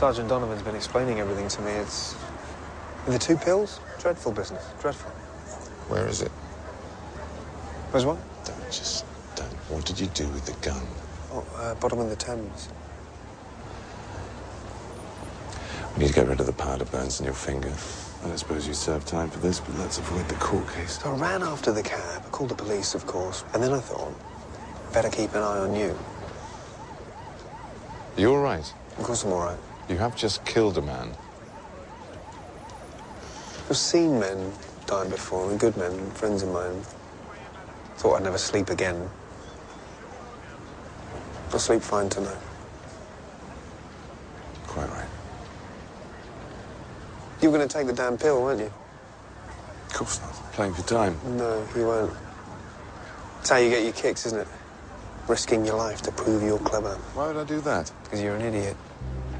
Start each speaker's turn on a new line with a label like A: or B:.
A: Sergeant Donovan's been explaining everything to me. It's... The 2 pills? Dreadful business. Dreadful.
B: Where is it?
A: Where's what?
B: Don't. What did you do with the gun?
A: Oh, bottom of the Thames.
B: We need to get rid of the powder burns in your finger. I don't suppose you serve time for this, but let's avoid the court case.
A: So I ran after the cab, called the police, of course, and then I thought, better keep an eye on you.
B: Are you all right?
A: Of course I'm all right.
B: You have just killed a man.
A: I've seen men die before, and good men, friends of mine. Thought I'd never sleep again. I'll sleep fine tonight.
B: Quite right.
A: You were going to take the damn pill, weren't you?
B: Of course not. Playing for time.
A: No, you won't. It's how you get your kicks, isn't it? Risking your life to prove you're clever.
B: Why would I do that?
A: Because you're an idiot.